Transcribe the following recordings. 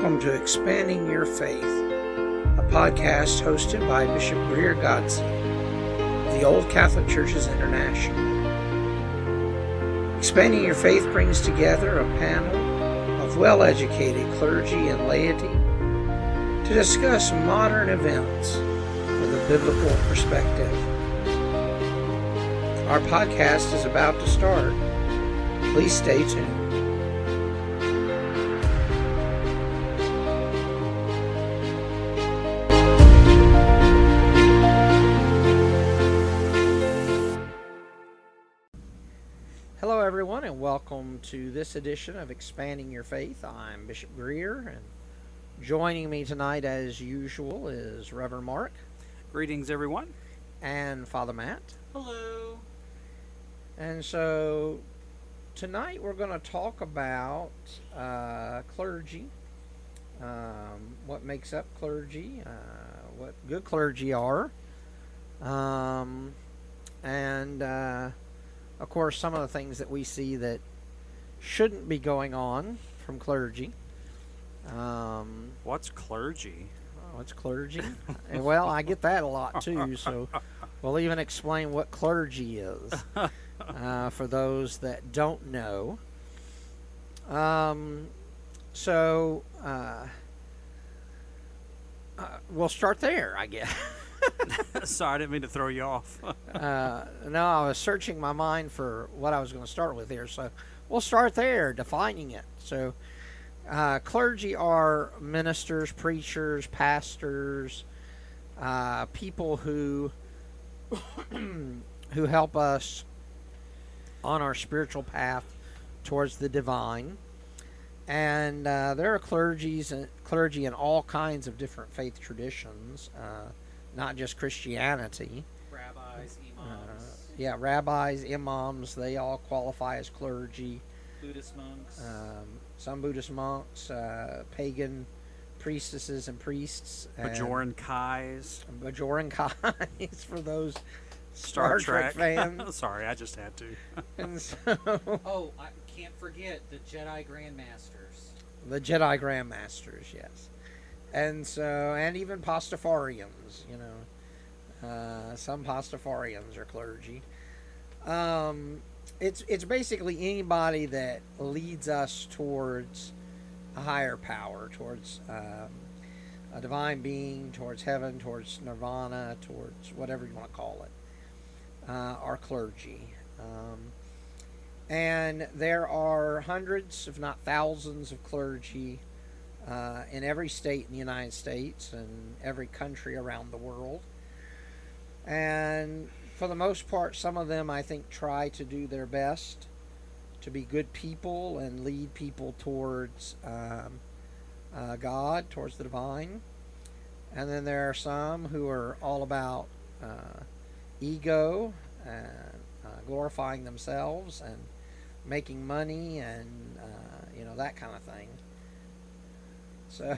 Welcome to Expanding Your Faith, a podcast hosted by Bishop Greer Godsey of the Old Catholic Churches International. Expanding Your Faith brings together a panel of well-educated clergy and laity to discuss modern events with a biblical perspective. Our podcast is about to start. Please stay tuned. Hello everyone, and welcome to this edition of Expanding Your Faith. I'm Bishop Greer, and joining me tonight as usual is Reverend Mark. Greetings everyone. And Father Matt. Hello. And so tonight we're going to talk about clergy, what makes up clergy, what good clergy are, and of course some of the things that we see that shouldn't be going on from clergy. What's clergy? What's clergy? And, well, I get that a lot too, so we'll even explain what clergy is for those that don't know. So we'll start there, I guess. Sorry, I didn't mean to throw you off. No, I was searching my mind for what I was going to start with here, so we'll start there, defining it. So clergy are ministers, preachers, pastors, people who help us on our spiritual path towards the divine. And there are clergy in all kinds of different faith traditions, not just Christianity. Rabbis, imams. Rabbis, imams, they all qualify as clergy. Buddhist monks. Some Buddhist monks, pagan priestesses and priests. Bajoran Kais. Bajoran Kais for those Star Trek fans. Sorry, I just had to. And so, I can't forget the Jedi Grandmasters. The Jedi Grandmasters, yes. And so, and even Pastafarians, some Pastafarians are clergy. It's basically anybody that leads us towards a higher power, towards a divine being, towards heaven, towards nirvana, towards whatever you want to call it, are clergy. And there are hundreds, if not thousands, of clergy in every state in the United States and every country around the world. And for the most part, some of them, I think, try to do their best to be good people and lead people towards God, towards the divine. And then there are some who are all about ego and glorifying themselves and making money and, that kind of thing. So,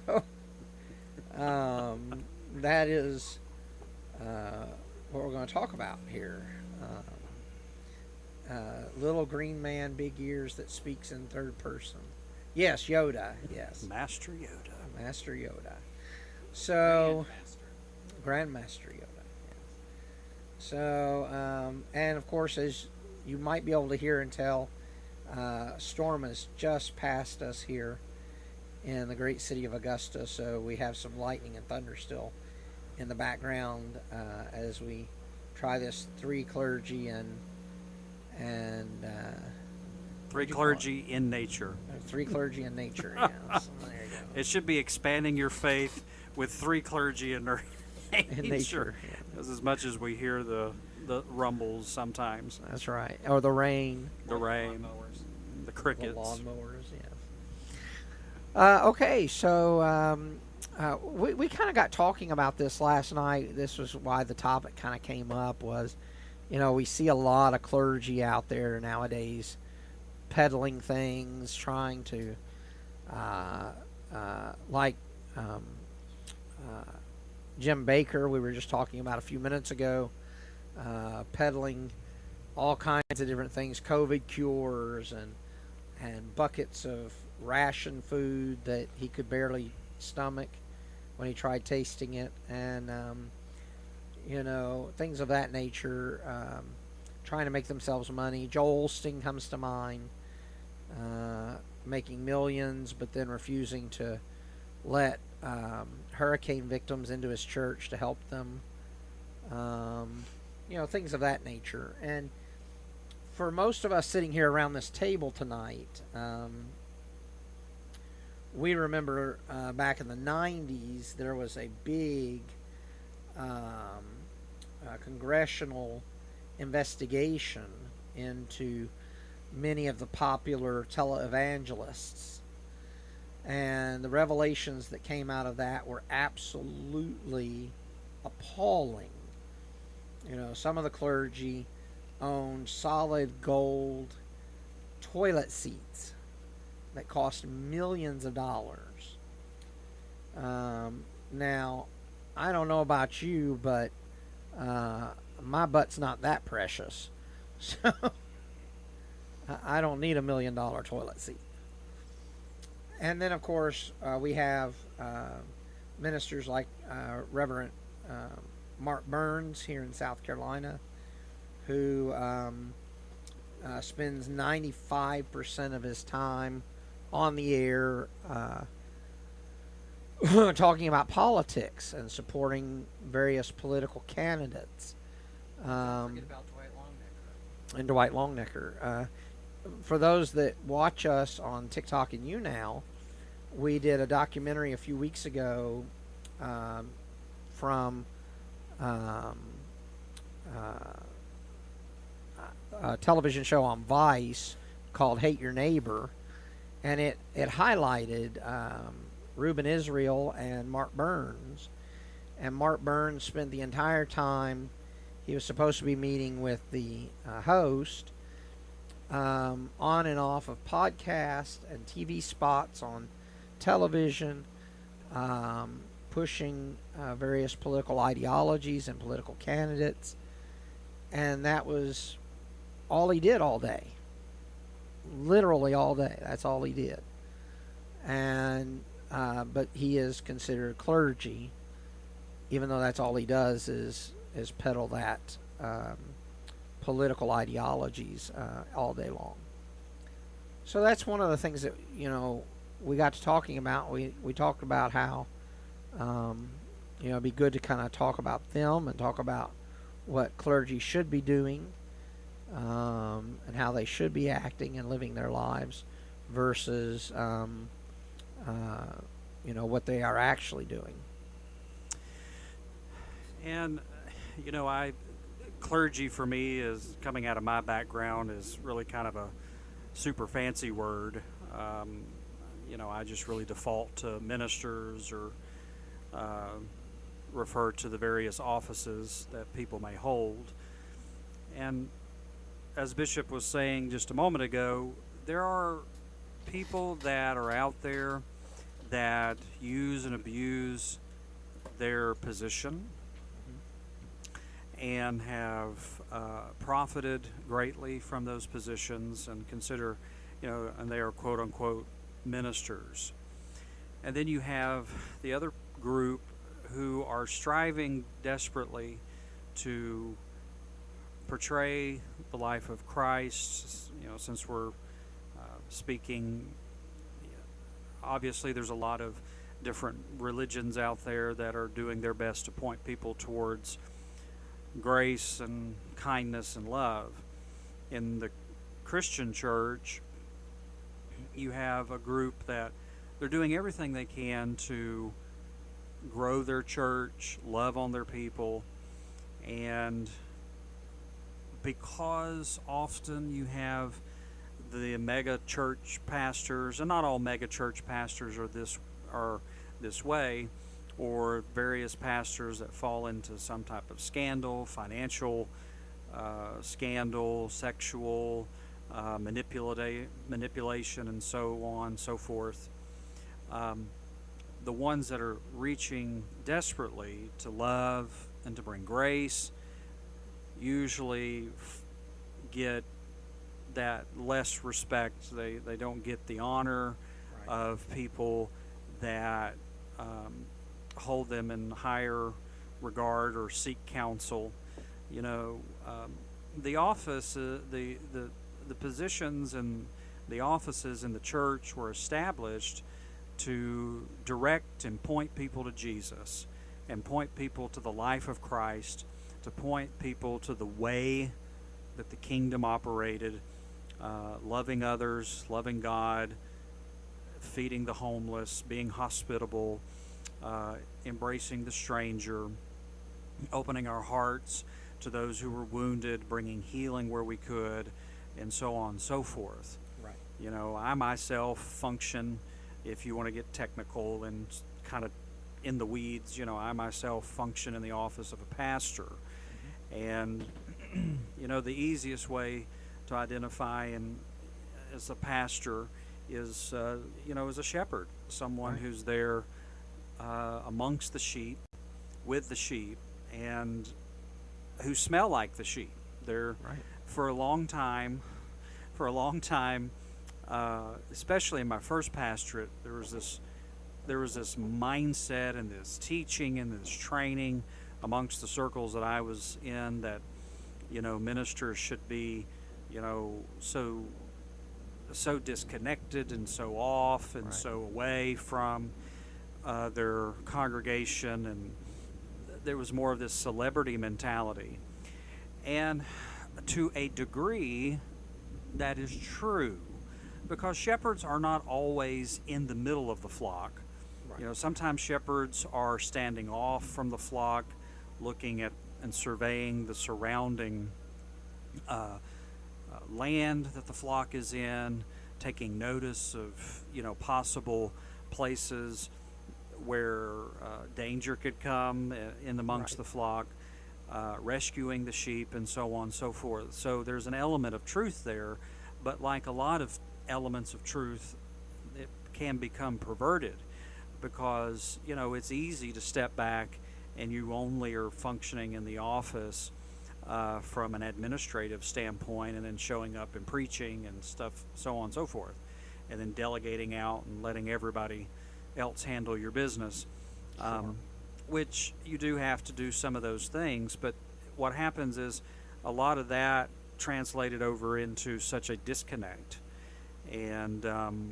that is what we're going to talk about here. Little green man, big ears that speaks in third person. Yes, Yoda. Yes, Master Yoda. Master Yoda. So, Grandmaster Yoda. Yes. So, and of course, as you might be able to hear and tell, storm has just passed us here in the great city of Augusta, so we have some lightning and thunder still in the background as we try this three clergy and three clergy in nature. Three clergy in nature. Yes. There you go. It should be expanding your faith with three clergy in nature. Yeah. Because as much as we hear the rumbles sometimes. That's right. Or the rain. The rain. The crickets. The lawnmowers, yes. Okay, so we kind of got talking about this last night. This was why the topic kind of came up was, we see a lot of clergy out there nowadays peddling things, trying to, Jim Bakker, we were just talking about a few minutes ago, peddling all kinds of different things, COVID cures and buckets of ration food that he could barely stomach when he tried tasting it, and things of that nature. Trying to make themselves money. Joel Osteen comes to mind, making millions, but then refusing to let hurricane victims into his church to help them. Things of that nature. And for most of us sitting here around this table tonight, we remember back in the 90s there was a big congressional investigation into many of the popular televangelists, and the revelations that came out of that were absolutely appalling. Some of the clergy owned solid gold toilet seats that cost millions of dollars. Now, I don't know about you, but my butt's not that precious, so I don't need $1 million toilet seat. And then, of course, we have ministers like Reverend Mark Burns here in South Carolina, who spends 95% of his time on the air talking about politics and supporting various political candidates. Don't forget about Dwight Longnecker. And Dwight Longnecker. For those that watch us on TikTok and YouNow, we did a documentary a few weeks ago from a television show on Vice called Hate Your Neighbor, and it highlighted Reuben Israel and Mark Burns. And Mark Burns spent the entire time he was supposed to be meeting with the host on and off of podcasts and TV spots on television, pushing various political ideologies and political candidates. And that was all he did all day. Literally all day. That's all he did. And but he is considered clergy, even though that's all he does is peddle that political ideologies all day long. So that's one of the things that we got to talking about. We talked about how it'd be good to kind of talk about them and talk about what clergy should be doing and how they should be acting and living their lives versus what they are actually doing. And clergy for me is coming out of my background is really kind of a super fancy word. I just really default to ministers or refer to the various offices that people may hold. And as Bishop was saying just a moment ago, there are people that are out there that use and abuse their position and have profited greatly from those positions and consider, and they are quote unquote ministers. And then you have the other group who are striving desperately to portray the life of Christ. Since we're speaking, obviously there's a lot of different religions out there that are doing their best to point people towards grace and kindness and love. In the Christian church, you have a group that they're doing everything they can to grow their church, love on their people, and because often you have the mega church pastors, and not all mega church pastors are this way, or various pastors that fall into some type of scandal, financial scandal, sexual manipulation, and so on and so forth. The ones that are reaching desperately to love and to bring grace usually get that less respect. They don't get the honor of people that hold them in higher regard or seek counsel. You know, the office, the positions and the offices in the church were established to direct and point people to Jesus, and point people to the life of Christ, to point people to the way that the kingdom operated, loving others, loving God, feeding the homeless, being hospitable, embracing the stranger, opening our hearts to those who were wounded, bringing healing where we could, and so on and so forth. Right. You know, I myself function, if you want to get technical and kind of in the weeds, you know, I myself function in the office of a pastor. And, you know, the easiest way to identify as a pastor is, you know, as a shepherd, someone who's there amongst the sheep, with the sheep, and who smell like the sheep. They're for a long time, especially in my first pastorate, there was this mindset and this teaching and this training amongst the circles that I was in that, you know, ministers should be, you know, so disconnected and so off and so away from their congregation, and there was more of this celebrity mentality. And to a degree, that is true, because shepherds are not always in the middle of the flock. You know, sometimes shepherds are standing off from the flock, looking at and surveying the surrounding land that the flock is in, taking notice of, you know, possible places where danger could come in amongst the flock, rescuing the sheep, and so on and so forth. So there's an element of truth there, but like a lot of elements of truth, it can become perverted, because, you know, it's easy to step back and you only are functioning in the office from an administrative standpoint, and then showing up and preaching and stuff, so on and so forth, and then delegating out and letting everybody else handle your business, which you do have to do some of those things. But what happens is a lot of that translated over into such a disconnect. And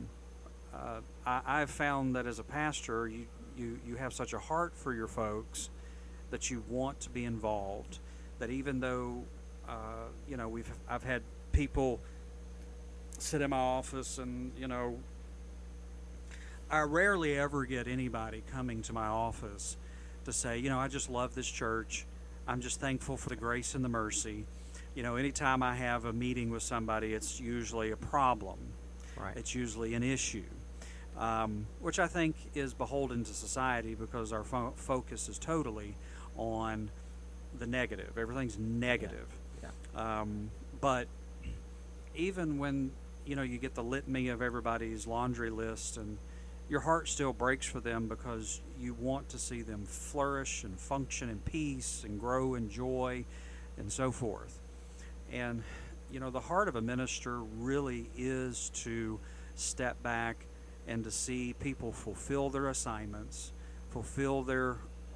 I've found that as a pastor, you have such a heart for your folks that you want to be involved, that even though you know, I've had people sit in my office, and, you know, I rarely ever get anybody coming to my office to say, you know, I just love this church, I'm just thankful for the grace and the mercy. You know, anytime I have a meeting with somebody, it's usually a problem. It's usually an issue, which I think is beholden to society, because our focus is totally on the negative. Everything's negative. But even when, you know, you get the litany of everybody's laundry list, and your heart still breaks for them, because you want to see them flourish and function in peace and grow in joy and so forth. And, you know, the heart of a minister really is to step back and to see people fulfill their assignments, fulfill their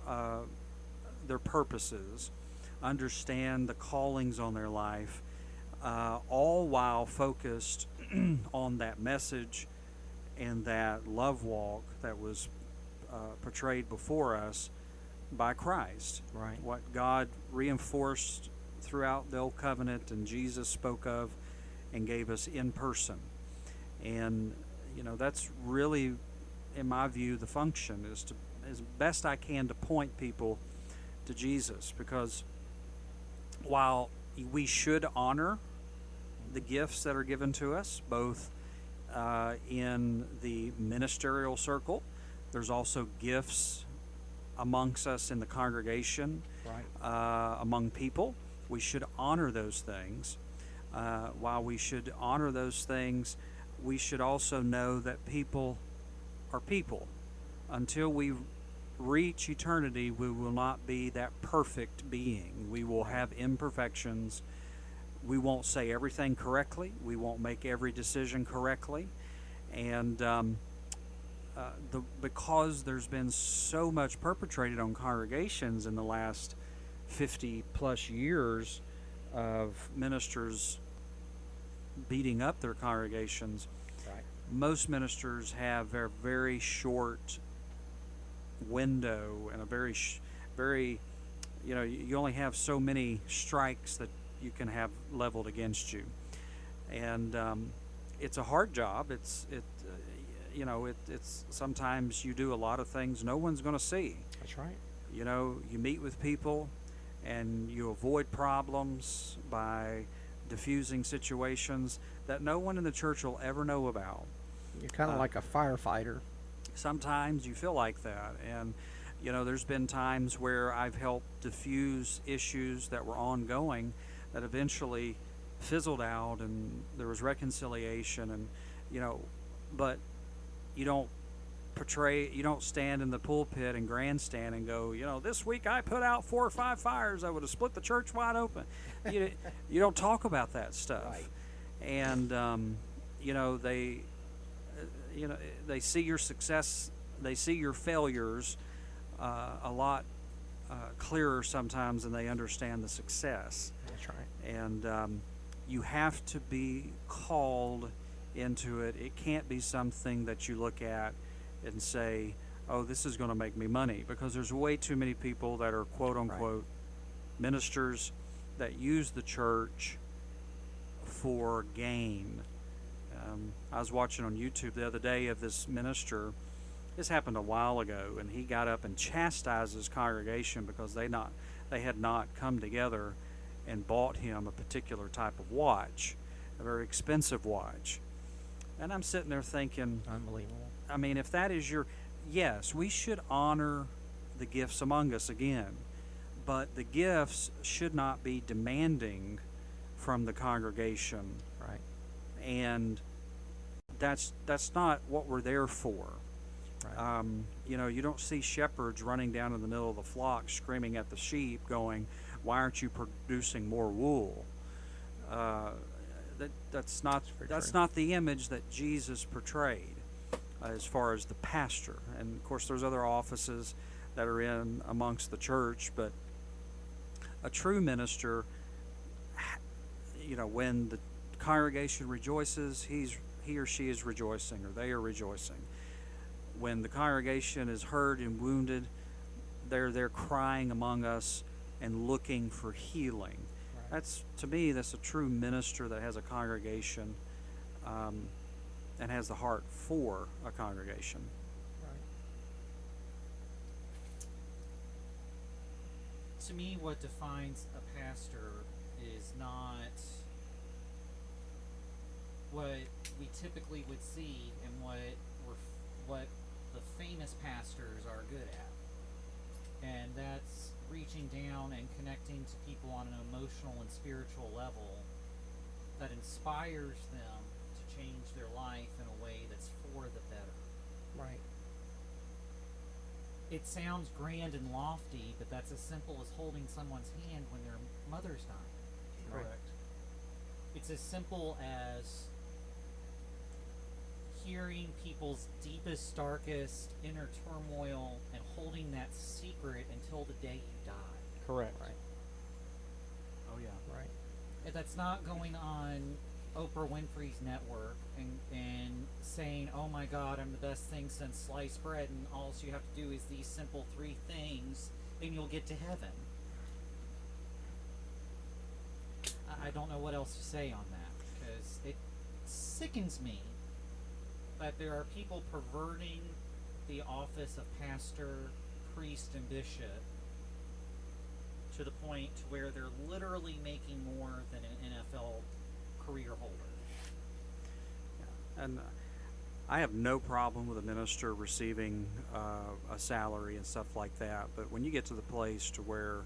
purposes, understand the callings on their life, all while focused on that message and that love walk that was portrayed before us by Christ. What God reinforced throughout the Old Covenant and Jesus spoke of and gave us in person. And, you know, that's really, in my view, the function is to, as best I can, to point people to Jesus, because while we should honor the gifts that are given to us, both in the ministerial circle, there's also gifts amongst us in the congregation, among people. We should honor those things. While we should honor those things, we should also know that people are people. Until we reach eternity, we will not be that perfect being. We will have imperfections. We won't say everything correctly. We won't make every decision correctly. And because there's been so much perpetrated on congregations in the last 50 plus years of ministers beating up their congregations, Right. most ministers have a very short window and a very, you only have so many strikes that you can have leveled against you, and it's a hard job. It's sometimes you do a lot of things no one's going to see. That's right. You meet with people and you avoid problems by diffusing situations that no one in the church will ever know about. You're kind of like a firefighter. Sometimes you feel like that, and there's been times where I've helped diffuse issues that were ongoing that eventually fizzled out and there was reconciliation, and but you don't stand in the pulpit and grandstand and go, this week I put out 4 or 5 fires that would have split the church wide open. You don't talk about that stuff. Right. And they see your success, they see your failures a lot clearer sometimes than they understand the success. That's right. And you have to be called into it. It can't be something that you look at and say, oh, this is going to make me money, because there's way too many people that are quote unquote ministers that use the church for gain. I was watching on YouTube the other day of this minister. This happened a while ago, and he got up and chastised his congregation because they had not come together and bought him a particular type of watch, a very expensive watch. And I'm sitting there thinking, Unbelievable. I mean, if that is yes, we should honor the gifts among us again, but the gifts should not be demanding from the congregation. Right. And that's not what we're there for. Right. You don't see shepherds running down in the middle of the flock screaming at the sheep going, why aren't you producing more wool? That's not the image that Jesus portrayed as far as the pastor. And of course there's other offices that are in amongst the church, but a true minister, when the congregation rejoices, he or she is rejoicing, or they are rejoicing. When the congregation is hurt and wounded, they're crying among us and looking for healing. Right. To me, that's a true minister that has a congregation and has the heart for a congregation. Right. To me, what defines a pastor is not what we typically would see and what the famous pastors are good at. And that's reaching down and connecting to people on an emotional and spiritual level that inspires them to change their life in a way that's for the better. Right. It sounds grand and lofty, but that's as simple as holding someone's hand when their mother's dying. Correct. It's as simple as hearing people's deepest, darkest inner turmoil and holding that secret until the day you die. Correct. Right. Oh yeah. Right. And that's not going on Oprah Winfrey's network and saying, oh my God, I'm the best thing since sliced bread, and all you have to do is these simple 3 things and you'll get to heaven. I don't know what else to say on that, because it sickens me that there are people perverting the office of pastor, priest, and bishop to the point to where they're literally making more than an NFL career holder. And I have no problem with a minister receiving a salary and stuff like that, but when you get to the place to where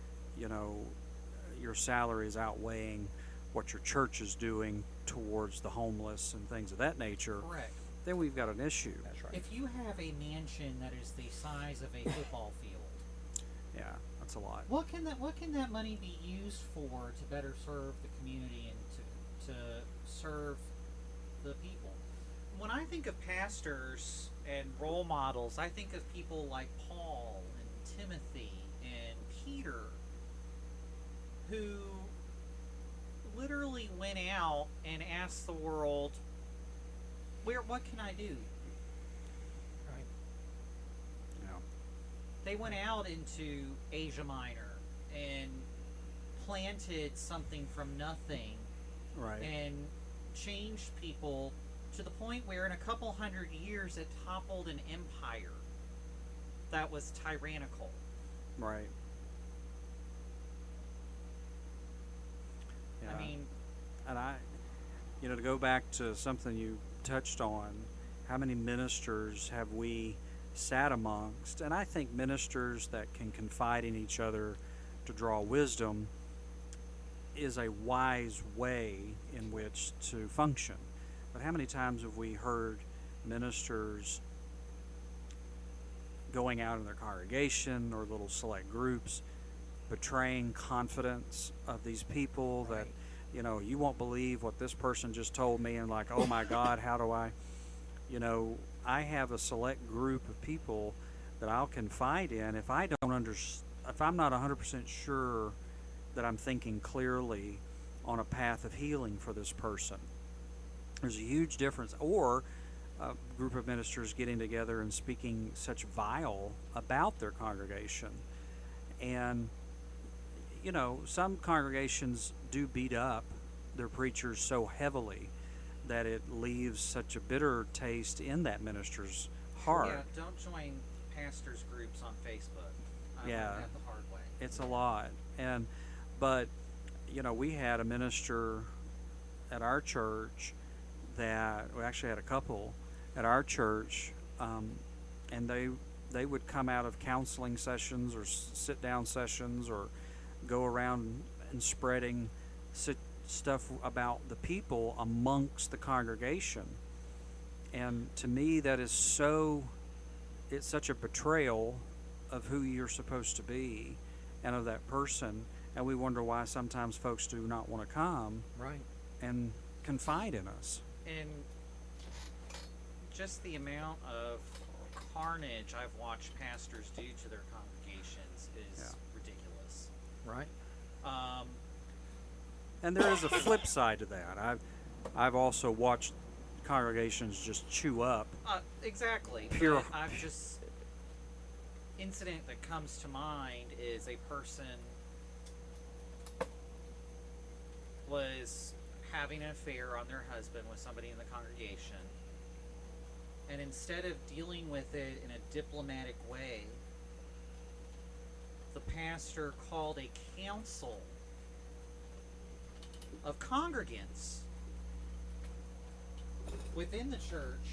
your salary is outweighing what your church is doing towards the homeless and things of that nature, Correct. then we've got an issue. That's right. If you have a mansion that is the size of a football field, Yeah, that's a lot. what can that money be used for to better serve the community and to serve the people? when I think of pastors and role models, I think of people like Paul and Timothy and Peter, who literally went out and asked the world, what can I do? Right. Yeah. They went out into Asia Minor and planted something from nothing Right. and changed people to the point where in a couple hundred years it toppled an empire that was tyrannical. Right. Yeah. I mean, and to go back to something you touched on, how many ministers have we sat amongst? And I think ministers that can confide in each other to draw wisdom is a wise way in which to function. But how many times have we heard ministers going out in their congregation or little select groups betraying confidence of these people that, you won't believe what this person just told me, and like, oh my God, how do I, I have a select group of people that I'll confide in if I don't if I'm not 100% sure that I'm thinking clearly on a path of healing for this person. There's a huge difference. Or a group of ministers getting together and speaking such vile about their congregation. And, some congregations do beat up their preachers so heavily that it leaves such a bitter taste in that minister's heart. yeah, don't join pastors' groups on Facebook. I Yeah. learned that the hard way. It's a lot. But we had a minister at our church that we actually had a couple at our church, and they would come out of counseling sessions or sit down sessions or go around and spreading stuff about the people amongst the congregation. And to me, that is it's such a betrayal of who you're supposed to be and of that person. And we wonder why sometimes folks do not want to come Right. and confide in us. And just the amount of carnage I've watched pastors do to their congregations is Yeah. ridiculous. Right. And there is a flip side to that. I've also watched congregations just chew up. Exactly. Pure- But I've just incident that comes to mind is a person was having an affair on their husband with somebody in the congregation, and instead of dealing with it in a diplomatic way, the pastor called a council of congregants within the church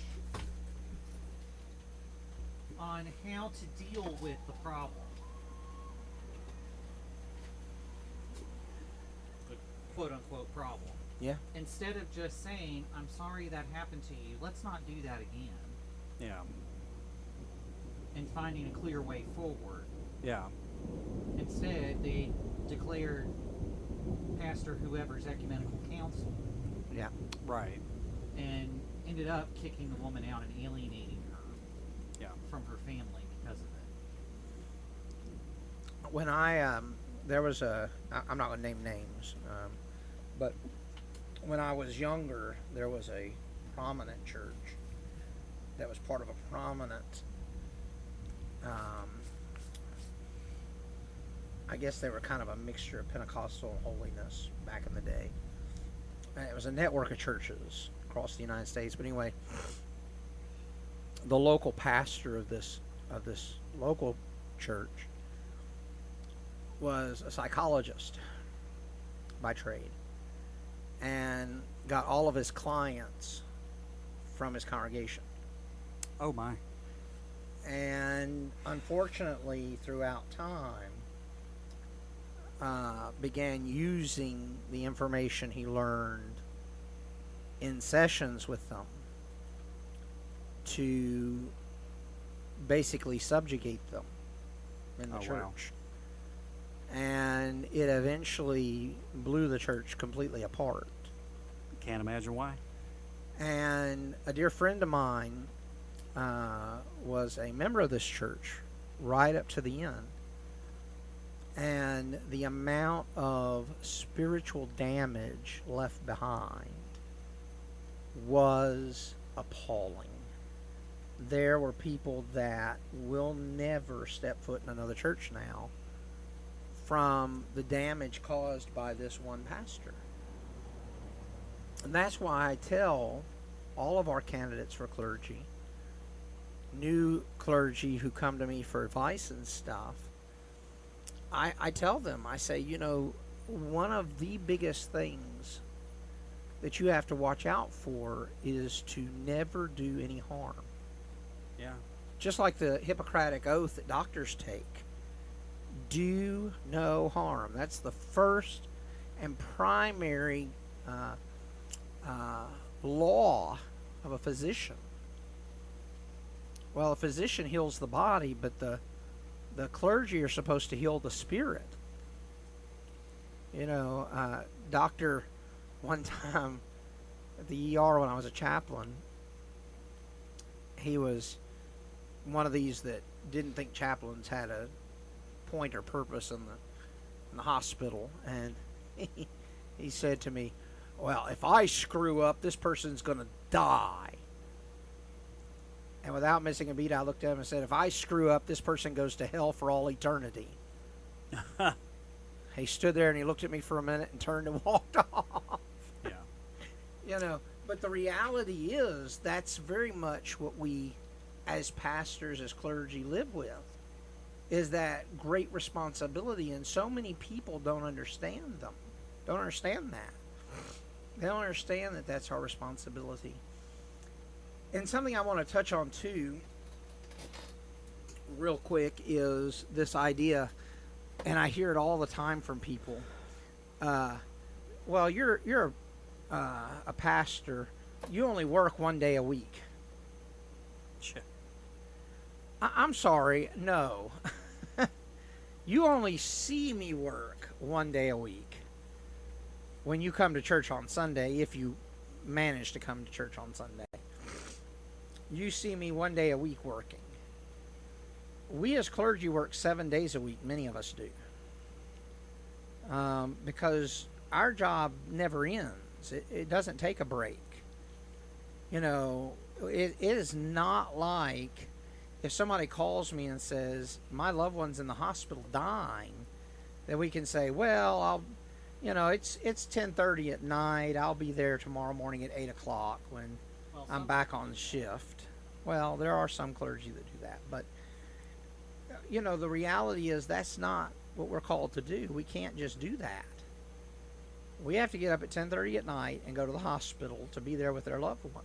on how to deal with the problem. The quote unquote problem. Yeah. Instead of just saying, I'm sorry that happened to you, let's not do that again, Yeah. and finding a clear way forward. Yeah. Instead, they declared Pastor whoever's ecumenical council Yeah. Right. and ended up kicking the woman out and alienating her Yeah. from her family because of it. When there was I'm not going to name names, but when I was younger, there was a prominent church that was part of a prominent, I guess they were kind of a mixture of Pentecostal and holiness back in the day. And it was a network of churches across the United States. But anyway, the local pastor of this local church was a psychologist by trade and got all of his clients from his congregation. Oh my. And unfortunately, throughout time, began using the information he learned in sessions with them to basically subjugate them in the Oh, church. wow. And it eventually blew the church completely apart. Can't imagine why. And a dear friend of mine was a member of this church right up to the end. And the amount of spiritual damage left behind was appalling. There were people that will never step foot in another church now from the damage caused by this one pastor. And that's why I tell all of our candidates for clergy, new clergy who come to me for advice and stuff, I tell them, I say, you know, one of the biggest things that you have to watch out for is to never do any harm. Yeah. Just like the Hippocratic Oath that doctors take. Do no harm. That's the first and primary law of a physician. Well, a physician heals the body, but the clergy are supposed to heal the spirit. You know, doctor, one time at the ER when I was a chaplain, he was one of these that didn't think chaplains had a point or purpose in the hospital, and he said to me, well, if I screw up, this person's going to die. And without missing a beat, I looked at him and said, if I screw up, this person goes to hell for all eternity. He stood there and he looked at me for a minute and turned and walked off. Yeah. You know, but the reality is that's very much what we as pastors, as clergy, live with, is that great responsibility, and so many people don't understand that. They don't understand that that's our responsibility. And something I want to touch on too, real quick, is this idea, and I hear it all the time from people. Well, you're a pastor. You only work one day a week. Sure. I'm sorry, no. You only see me work one day a week when you come to church on Sunday, if you manage to come to church on Sunday. You see me one day a week working. We as clergy work 7 days a week, many of us do. Because our job never ends. It doesn't take a break. You know, it is not like if somebody calls me and says, my loved one's in the hospital dying, that we can say, well, it's 10:30 at night. I'll be there tomorrow morning at 8 o'clock when I'm back on shift. Well, there are some clergy that do that. But, you know, the reality is that's not what we're called to do. We can't just do that. We have to get up at 10:30 at night and go to the hospital to be there with their loved one.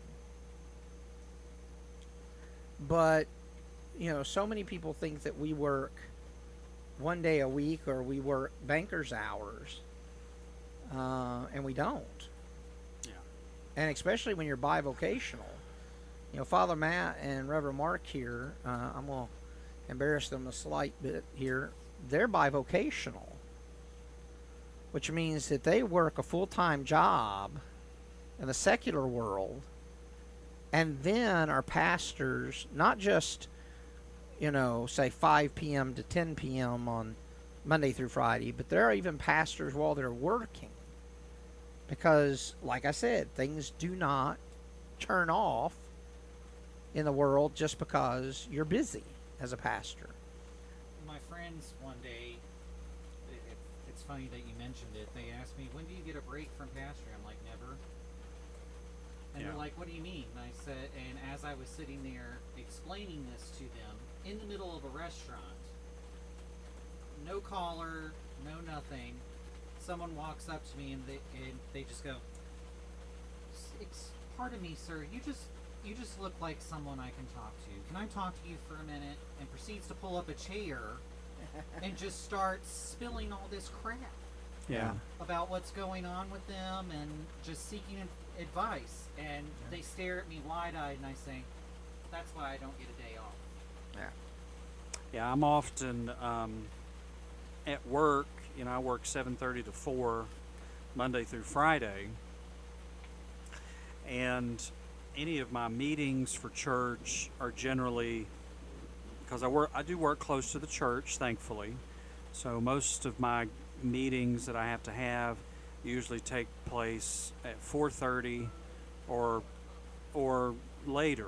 But, you know, so many people think that we work one day a week or we work banker's hours, and we don't. Yeah. And especially when you're bivocational. You know, Father Matt and Reverend Mark here, I'm going to embarrass them a slight bit here. They're bivocational, which means that they work a full-time job in the secular world and then are pastors, not just, you know, say 5 p.m. to 10 p.m. on Monday through Friday, but they're even pastors while they're working. Because, like I said, things do not turn off in the world just because you're busy as a pastor. My friends one day, it's funny that you mentioned it, they asked me, when do you get a break from pastoring? I'm like, never. And Yeah. they're like, what do you mean? And I said, and as I was sitting there explaining this to them, in the middle of a restaurant, no caller, no nothing, someone walks up to me and they just go, pardon me, sir, you just look like someone I can talk to. Can I talk to you for a minute? And proceeds to pull up a chair and just starts spilling all this crap Yeah. about what's going on with them and just seeking advice. And they stare at me wide-eyed and I say, that's why I don't get a day off. Yeah. Yeah, I'm often at work. You know, I work 7:30 to 4 Monday through Friday. and any of my meetings for church are generally, because I do work close to the church, thankfully. So most of my meetings that I have to have usually take place at 4:30 or later.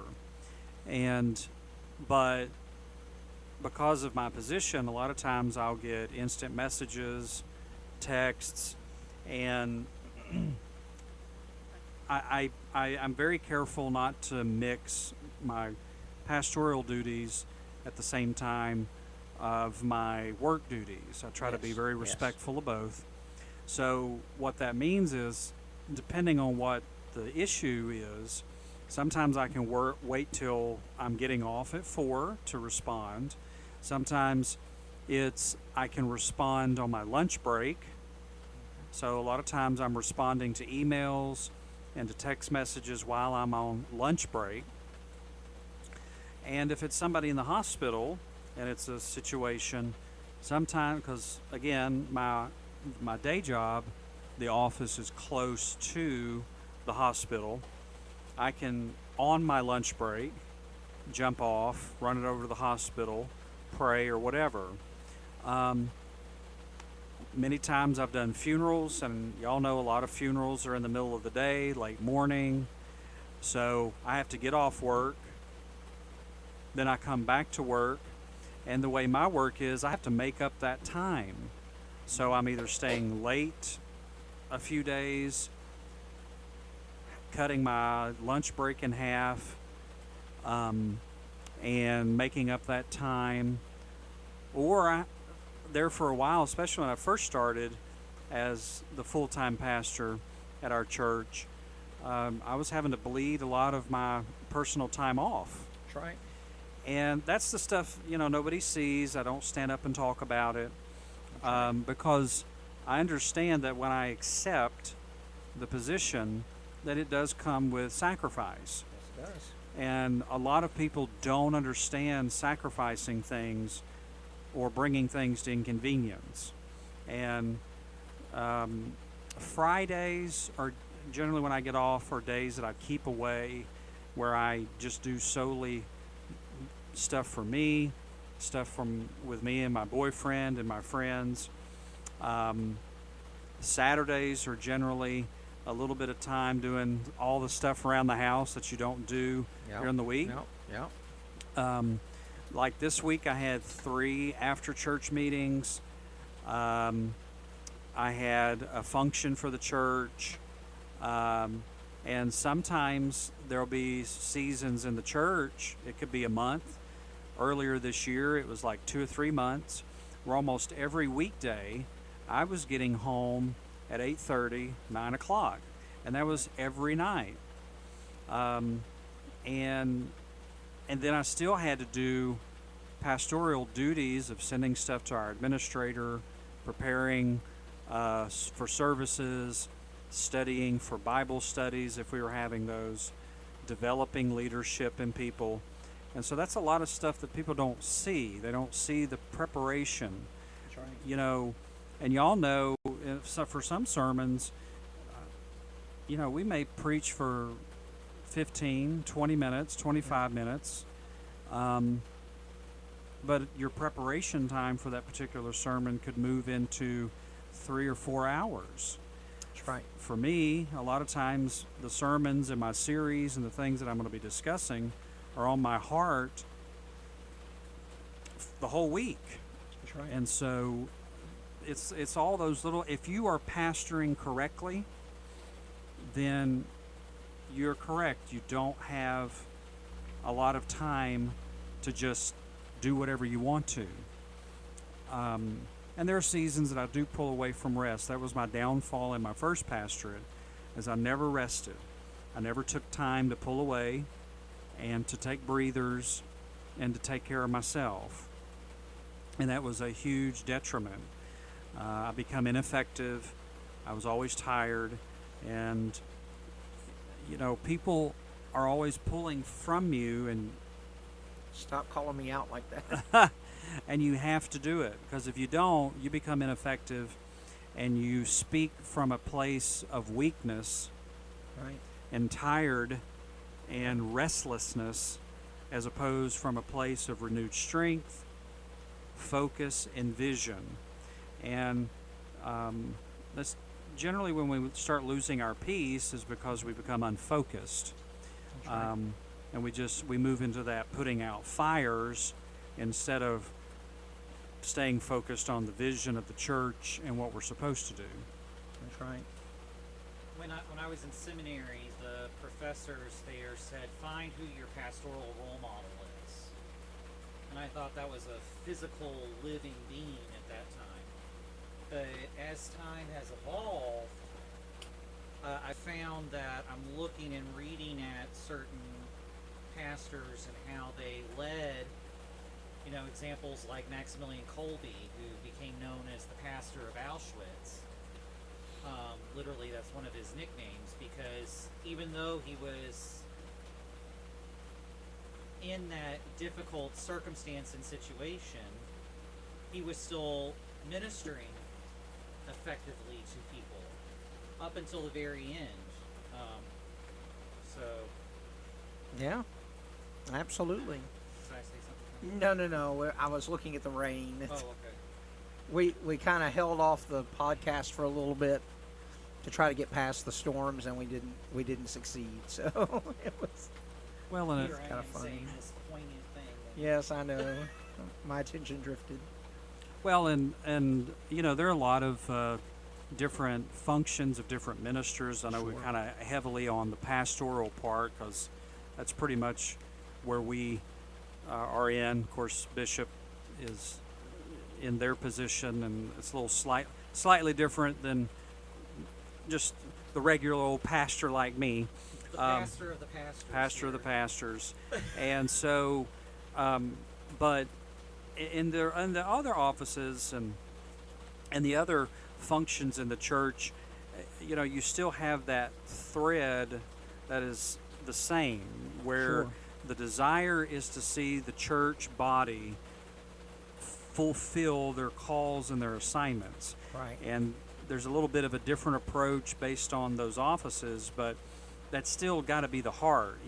But because of my position, a lot of times I'll get instant messages, texts, and I'm very careful not to mix my pastoral duties at the same time of my work duties. I try to be Yes, very yes. respectful of both. So what that means is, depending on what the issue is, sometimes I can wait till I'm getting off at 4 to respond. Sometimes I can respond on my lunch break. So a lot of times I'm responding to emails and to text messages while I'm on lunch break. And if it's somebody in the hospital and it's a situation, sometimes, because again, my day job, the office is close to the hospital, I can, on my lunch break, jump off, run it over to the hospital, pray or whatever. Many times I've done funerals, and y'all know a lot of funerals are in the middle of the day, late morning. So I have to get off work, then I come back to work, and the way my work is, I have to make up that time. So I'm either staying late a few days, cutting my lunch break in half, and making up that time, or there for a while, especially when I first started as the full-time pastor at our church, I was having to bleed a lot of my personal time off. That's right. And that's the stuff, nobody sees. I don't stand up and talk about it because I understand that when I accept the position, that it does come with sacrifice. Yes, it does. And a lot of people don't understand sacrificing things or bringing things to inconvenience. And Fridays are generally, when I get off, are days that I keep away, where I just do solely stuff for me, stuff with me and my boyfriend and my friends. Saturdays are generally a little bit of time doing all the stuff around the house that you don't do Yep. during the week. Yep. Like this week, I had 3 after-church meetings. I had a function for the church. And sometimes there'll be seasons in the church. It could be a month. Earlier this year, it was like 2 or 3 months, where almost every weekday I was getting home at 8:30, 9 o'clock. And that was every night. And then I still had to do pastoral duties of sending stuff to our administrator, preparing for services, studying for Bible studies if we were having those, developing leadership in people. And so that's a lot of stuff that people don't see. They don't see the preparation. That's right. And y'all know, for some sermons, we may preach for 15, 20 minutes, 25 minutes. But your preparation time for that particular sermon could move into 3 or 4 hours. That's right. For me, a lot of times the sermons in my series and the things that I'm going to be discussing are on my heart the whole week. That's right. And so it's all those little, if you are pastoring correctly, then you're correct. You don't have a lot of time to just do whatever you want to. And there are seasons that I do pull away from rest. That was my downfall in my first pastorate, as I never rested. I never took time to pull away and to take breathers and to take care of myself. And that was a huge detriment. I become ineffective. I was always tired. And, people are always pulling from you, and Stop calling me out like that. and you have to do it, because if you don't, you become ineffective and you speak from a place of weakness, Right. and tired and restlessness, as opposed from a place of renewed strength, focus, and vision. And that's generally when we start losing our peace is because we become unfocused. That's right. And we move into that putting out fires instead of staying focused on the vision of the church and what we're supposed to do. That's right. When I was in seminary, the professors there said, find who your pastoral role model is. And I thought that was a physical living being at that time. But as time has evolved, I found that I'm looking and reading at certain pastors and how they led, examples like Maximilian Kolbe, who became known as the pastor of Auschwitz. Literally, that's one of his nicknames, because even though he was in that difficult circumstance and situation, he was still ministering effectively to people up until the very end. So, Yeah, absolutely. did I say something? No. I was looking at the rain. Oh, okay. We kind of held off the podcast for a little bit to try to get past the storms, and we didn't succeed. So it was. Well, and Here I kinda am funny. saying this poignant thing. Yes, I know. My attention drifted. and there are a lot of different functions of different ministers. I know we're Sure. kind of heavily on the pastoral part because that's pretty much where we are in. Of course, Bishop is in their position, and it's a little slightly different than just the regular old pastor like me. The pastor of the pastors. Pastor of the here. pastors. And so, but in the other offices and the other functions in the church, you still have that thread that is the same, where Sure. the desire is to see the church body fulfill their calls and their assignments. Right. And there's a little bit of a different approach based on those offices, but that's still got to be the heart.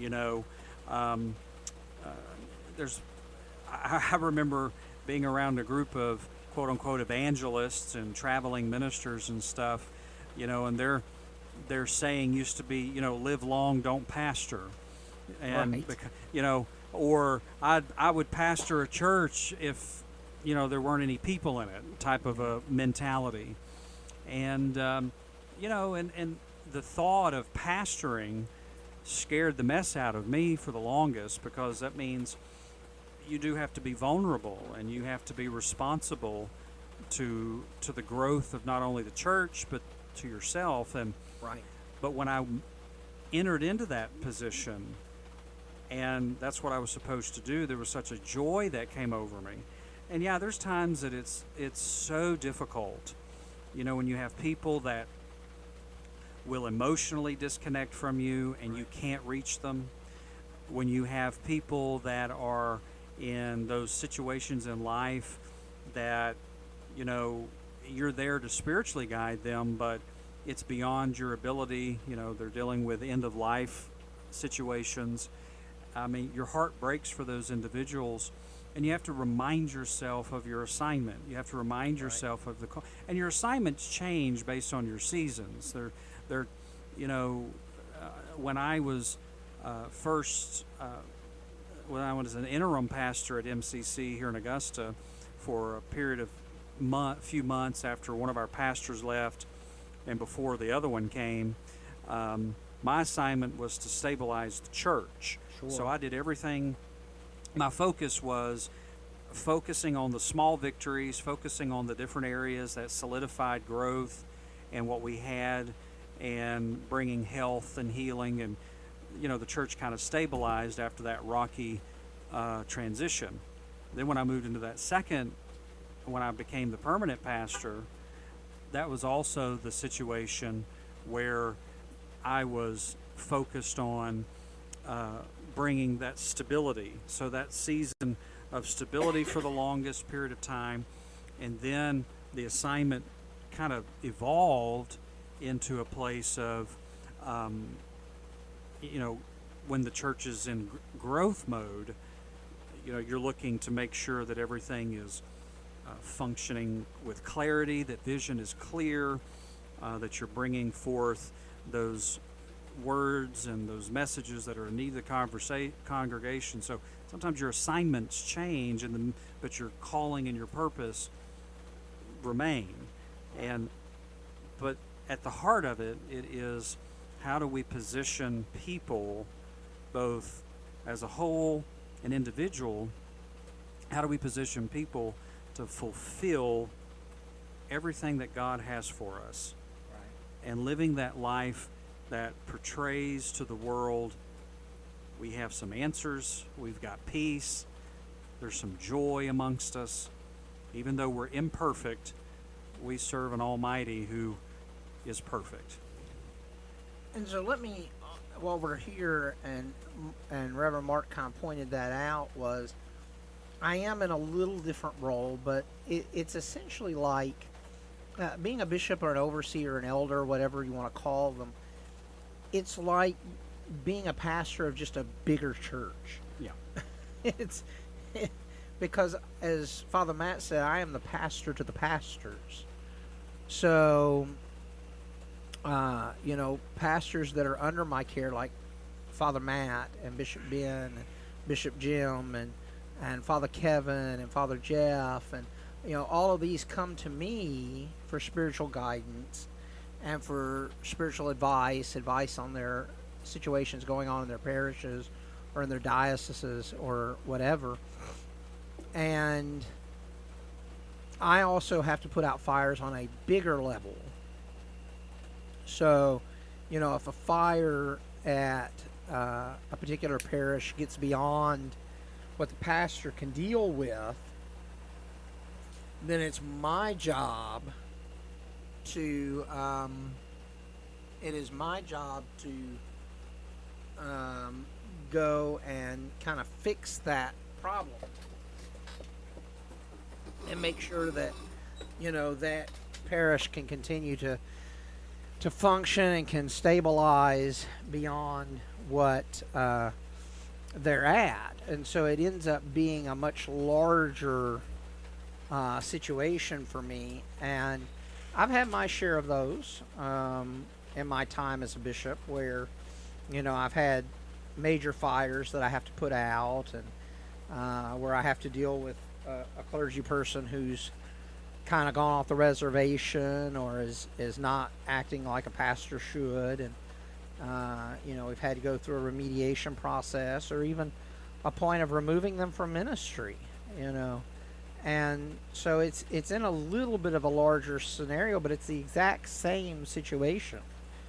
There's I remember being around a group of quote unquote evangelists and traveling ministers and stuff, and their saying used to be, live long, don't pastor. And Right. or I would pastor a church if there weren't any people in it, type of a mentality. And and the thought of pastoring scared the mess out of me for the longest, because that means you do have to be vulnerable and you have to be responsible to the growth of not only the church but to yourself. And Right. but when I entered into that position, and that's what I was supposed to do, there was such a joy that came over me. And yeah, there's times that it's so difficult, when you have people that will emotionally disconnect from you and you can't reach them. When you have people that are in those situations in life that, you're there to spiritually guide them, but it's beyond your ability. They're dealing with end of life situations. I mean, your heart breaks for those individuals, and you have to remind yourself of your assignment. You have to remind yourself of the call. And your assignments change based on your seasons. They're when I was when I was an interim pastor at MCC here in Augusta for a period of few months after one of our pastors left and before the other one came, my assignment was to stabilize the church. Sure. So I did everything. My focus was focusing on the small victories, focusing on the different areas that solidified growth and what we had, and bringing health and healing. And the church kind of stabilized after that rocky transition. Then when I moved into that when I became the permanent pastor, that was also the situation where I was focused on bringing that stability. So that season of stability for the longest period of time, and then the assignment kind of evolved into a place of when the church is in growth mode, you're looking to make sure that everything is functioning with clarity, that vision is clear, that you're bringing forth those words and those messages that are in need of the congregation. So sometimes your assignments change, but your calling and your purpose remain. But at the heart of it, it is, how do we position people, both as a whole and individual? How do we position people to fulfill everything that God has for us, and living that life that portrays to the world we have some answers, we've got peace, there's some joy amongst us. Even though we're imperfect, we serve an Almighty who is perfect. And so let me, while we're here, and Reverend Mark kind of pointed that out, was I am in a little different role, but it's essentially like being a bishop or an overseer, an elder, whatever you want to call them. It's like being a pastor of just a bigger church. Yeah. Because, as Father Matt said, I am the pastor to the pastors. So, pastors that are under my care, like Father Matt and Bishop Ben and Bishop Jim and Father Kevin and Father Jeff, and all of these come to me for spiritual guidance and for spiritual advice on their situations going on in their parishes or in their dioceses or whatever. And I also have to put out fires on a bigger level. So, if a fire at a particular parish gets beyond what the pastor can deal with, then it's my job to go and kind of fix that problem and make sure that that parish can continue to function and can stabilize beyond what they're at. And so it ends up being a much larger situation for me, and I've had my share of those in my time as a bishop, where I've had major fires that I have to put out, and where I have to deal with a clergy person who's kind of gone off the reservation or is not acting like a pastor should, and we've had to go through a remediation process, or even a point of removing them from ministry, and so it's in a little bit of a larger scenario, but it's the exact same situation.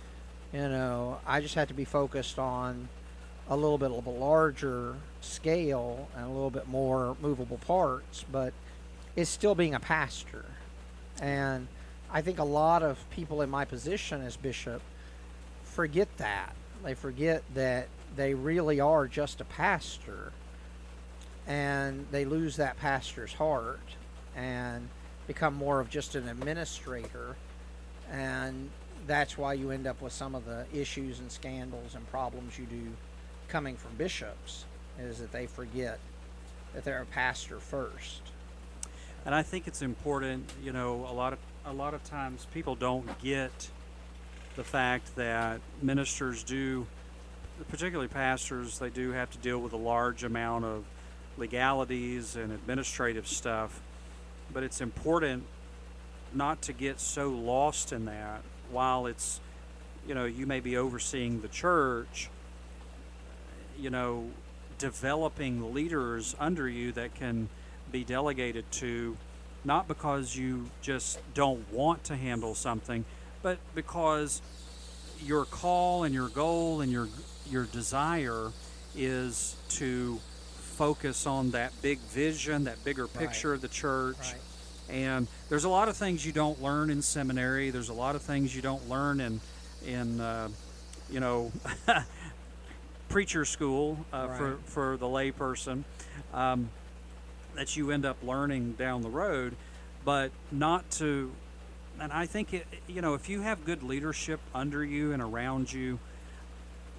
I just have to be focused on a little bit of a larger scale and a little bit more movable parts, but it's still being a pastor. And I think a lot of people in my position as bishop forget that. They forget that they really are just a pastor, and they lose that pastor's heart and become more of just an administrator, and that's why you end up with some of the issues and scandals and problems you do coming from bishops, is that they forget that they're a pastor first. And I think it's important, a lot of times people don't get the fact that ministers do, particularly pastors, they do have to deal with a large amount of legalities and administrative stuff. But it's important not to get so lost in that while it's, you may be overseeing the church, developing leaders under you that can be delegated to, not because you just don't want to handle something, but because your call and your goal and your desire is to focus on that big vision, that bigger picture of the church. Right. And there's a lot of things you don't learn in seminary. There's a lot of things you don't learn in preacher school for the lay person, that you end up learning down the road, but not to. And I think if you have good leadership under you and around you,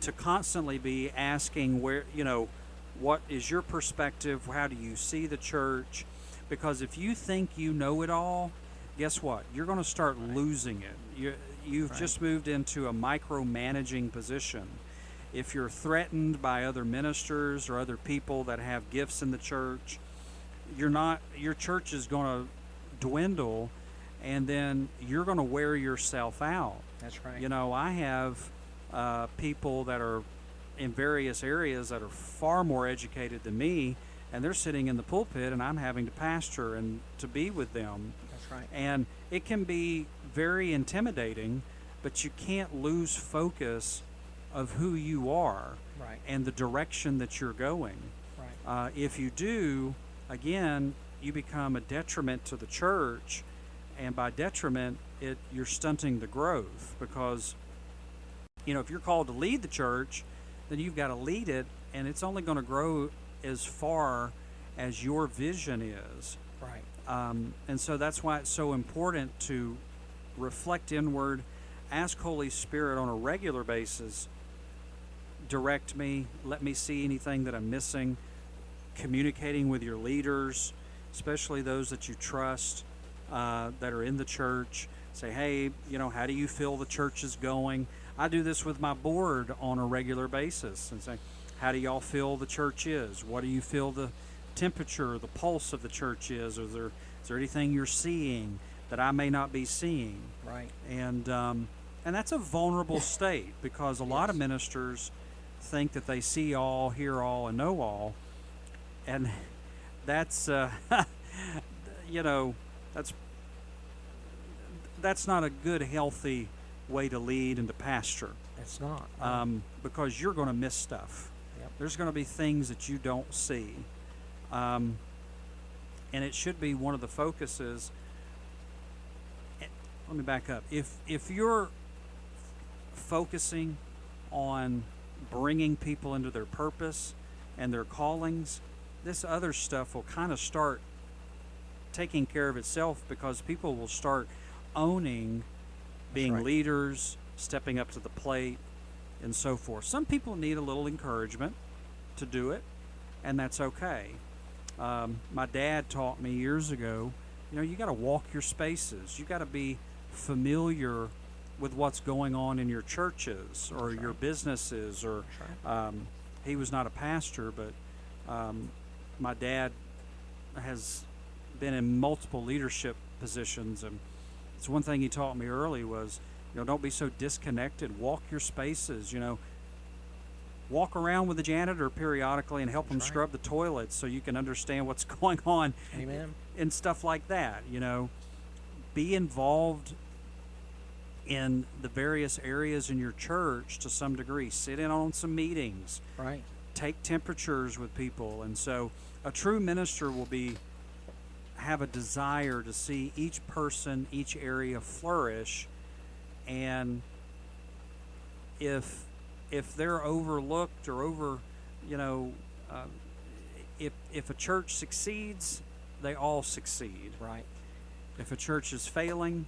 to constantly be asking where, what is your perspective? How do you see the church? Because if you think you know it all, guess what? You're going to start losing it. You've just moved into a micromanaging position. If you're threatened by other ministers or other people that have gifts in the church, your church is going to dwindle, and then you're going to wear yourself out. That's right. I have people that are in various areas that are far more educated than me, and they're sitting in the pulpit, and I'm having to pastor and to be with them. That's right. And it can be very intimidating, but you can't lose focus of who you are Right. and the direction that you're going. Right. If you do, again, you become a detriment to the church, and by detriment, you're stunting the growth, because if you're called to lead the church, then you've got to lead it, and it's only going to grow as far as your vision is. Right. And so that's why it's so important to reflect inward, ask Holy Spirit on a regular basis, direct me, let me see anything that I'm missing, communicating with your leaders, especially those that you trust that are in the church. Say, hey, how do you feel the church is going? I do this with my board on a regular basis and say, how do y'all feel the church is? What do you feel the temperature, the pulse of the church is? Is there anything you're seeing that I may not be seeing? Right. And that's a vulnerable state, because a lot of ministers think that they see all, hear all, and know all, and that's that's not a good, healthy way to lead and to pastor. It's not. Because you're going to miss stuff. Yep. There's going to be things that you don't see, and it should be one of the focuses. Let me back up. If you're focusing on bringing people into their purpose and their callings, this other stuff will kind of start taking care of itself, because people will start owning being right. leaders, stepping up to the plate, and so forth. Some people need a little encouragement to do it, and that's okay. My dad taught me years ago, you got to walk your spaces. You got to be familiar with what's going on in your churches or your businesses. Or he was not a pastor, but my dad has been in multiple leadership positions, and it's one thing he taught me early was, don't be so disconnected. Walk your spaces. Walk around with the janitor periodically and help them scrub the toilets so you can understand what's going on. Amen. And stuff like that. Be involved in the various areas in your church to some degree. Sit in on some meetings. Right. Take temperatures with people. And so a true minister will have a desire to see each person, each area flourish. And if they're overlooked or if a church succeeds, they all succeed. Right. If a church is failing,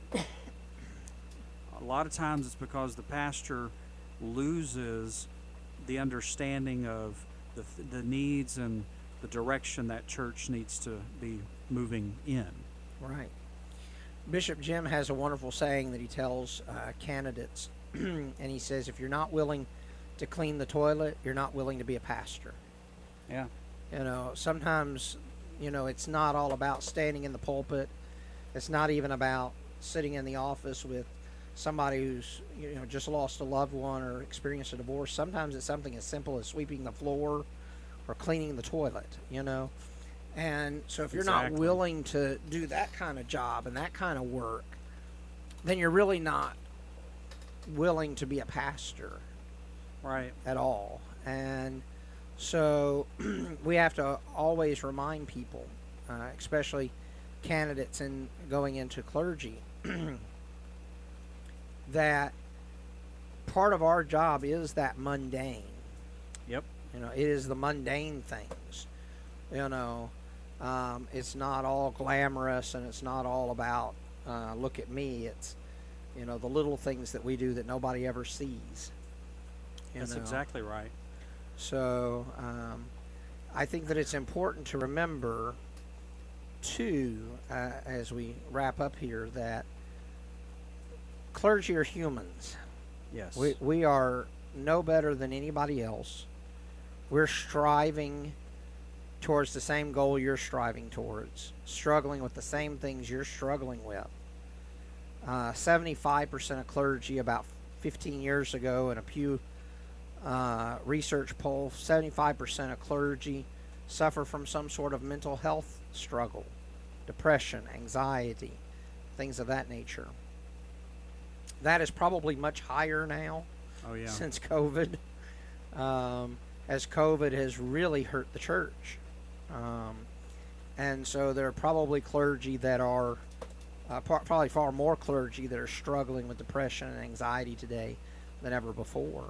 a lot of times it's because the pastor loses the understanding of the needs and the direction that church needs to be moving in. Right. Bishop Jim has a wonderful saying that he tells candidates, and he says, if you're not willing to clean the toilet, you're not willing to be a pastor. Yeah. Sometimes, it's not all about standing in the pulpit. It's not even about sitting in the office with somebody who's, just lost a loved one or experienced a divorce. Sometimes it's something as simple as sweeping the floor or cleaning the toilet, And so if you're not willing to do that kind of job and that kind of work, then you're really not willing to be a pastor. Right. At all. And so we have to always remind people, especially candidates in going into clergy, that part of our job is that mundane. Yep. It is the mundane things. It's not all glamorous, and it's not all about look at me. It's the little things that we do that nobody ever sees. That's know? exactly right. So I think that it's important to remember, too, as we wrap up here, that clergy are humans. Yes. We are no better than anybody else. We're striving towards the same goal you're striving towards, struggling with the same things you're struggling with. 75% of clergy about 15 years ago in a Pew research poll, 75% of clergy suffer from some sort of mental health struggle, depression, anxiety, things of that nature. That is probably much higher now Oh yeah. since COVID, as COVID has really hurt the church. And so there are probably clergy that are, probably far more clergy that are struggling with depression and anxiety today than ever before.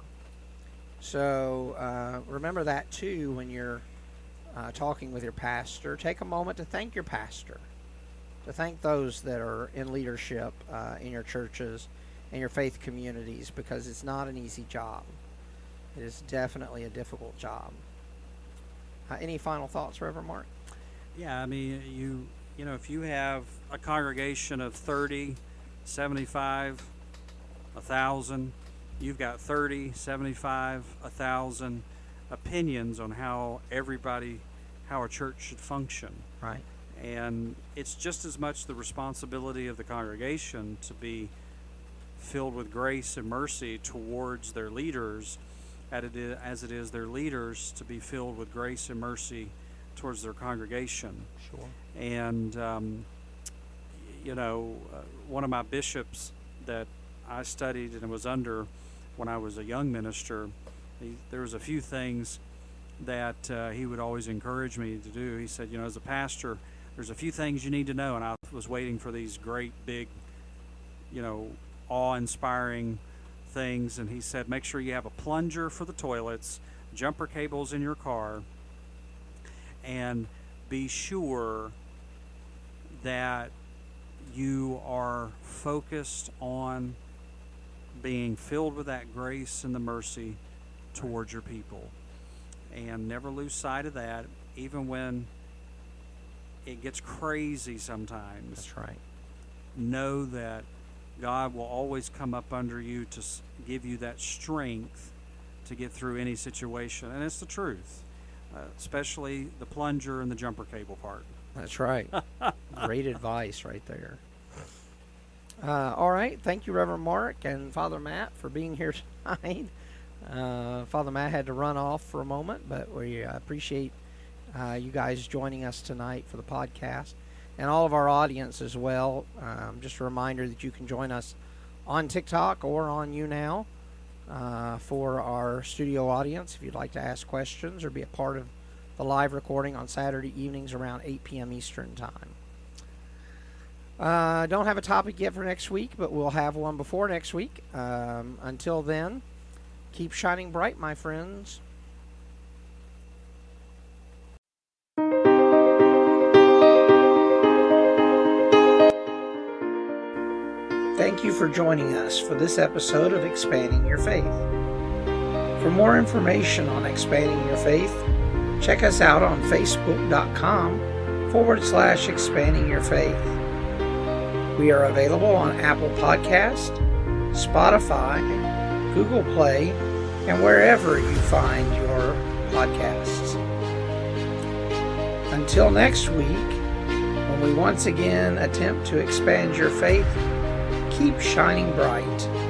So remember that too when you're talking with your pastor. Take a moment to thank your pastor, to thank those that are in leadership in your churches and your faith communities, because it's not an easy job. It is definitely a difficult job. Any final thoughts, Reverend Mark? Yeah, I mean, you know, if you have a congregation of 30, 75, 1,000, you've got 30, 75, 1,000 opinions on how a church should function. Right. And it's just as much the responsibility of the congregation to filled with grace and mercy towards their leaders, as it is their leaders to be filled with grace and mercy towards their congregation. Sure. And, one of my bishops that I studied and was under when I was a young minister, there was a few things that he would always encourage me to do. He said, as a pastor, there's a few things you need to know. And I was waiting for these great big, awe-inspiring things. And he said, make sure you have a plunger for the toilets, jumper cables in your car, and be sure that you are focused on being filled with that grace and the mercy towards your people. And never lose sight of that, even when it gets crazy sometimes. That's right. Know that God will always come up under you to give you that strength to get through any situation. And it's the truth, especially the plunger and the jumper cable part. That's right. Great advice right there. All right. Thank you, Reverend Mark and Father Matt, for being here tonight. Father Matt had to run off for a moment, but we appreciate you guys joining us tonight for the podcast, and all of our audience as well. Just a reminder that you can join us on TikTok or on YouNow for our studio audience if you'd like to ask questions or be a part of the live recording on Saturday evenings around 8 p.m. Eastern Time. Don't have a topic yet for next week, but we'll have one before next week. Until then, keep shining bright, my friends. Thank you for joining us for this episode of Expanding Your Faith. For more information on Expanding Your Faith, check us out on Facebook.com/Expanding Your Faith. We are available on Apple Podcast, Spotify, Google Play, and wherever you find your podcasts. Until next week, when we once again attempt to expand your faith, keep shining bright.